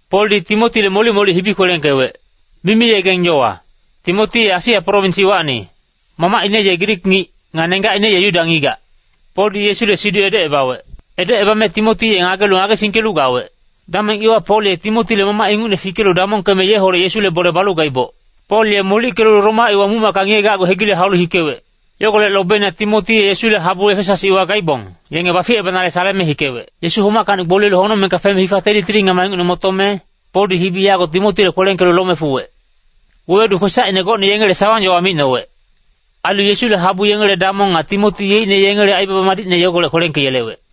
Poli Timoti le moli hibi koleng kewe. Mimi ye geng joa. Timoti Asia provinsi wani. Mama ine ye Greek ngi, nganenga ine ye Yuda ngiga. Poli Yesu le sidu ede ebawe. Ede ebame Timoti ye ngage singkelu gawe. Dameng iwa Poli Timoti le mama ingu ne fikelu damong keme ye hore Yesu le bole balu gaibo. Poli ye muli kelu Roma iwa muma kange gago hegile haulu hikewe. Yogole lobena Timoti Yesu le habu Efesas iwa gaibong. Yenge bafi ebanale saleme hikewe. Yesu huma kanik bole le hono menka feme hifateli tringa maingu ne motome. Poli hibi yago Timoti le koleng kelu lome fuwe. Wedu kosa ine go ne yengele sawan jo amino we. Alu Yesu le habu yengele damong a Timoti ye ne yengele aiba madit ne yogole koleng ke yelewe.